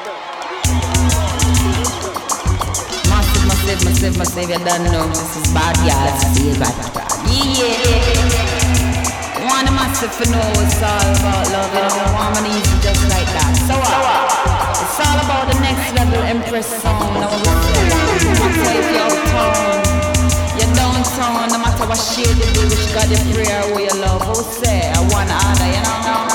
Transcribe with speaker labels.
Speaker 1: Massive, you don't know. This is bad guys, feel bad. Yeah. Want a massive to know it's all about love, you know. Warm and easy just like that. So it's all about the next level Empress song. Now we say, no matter if you're uptown, you're downtown, no matter what shade you do, which God you pray or who you love, who say, I want to honor, you know.